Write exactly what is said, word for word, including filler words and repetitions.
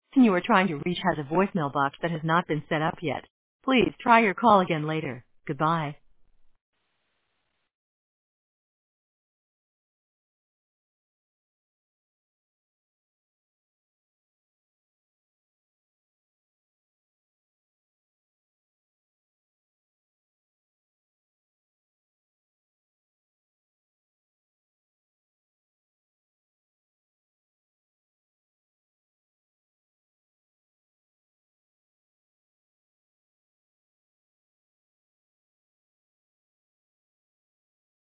person you are trying to reach has a voicemail box that has not been set up yet. Please try your call again later. Goodbye.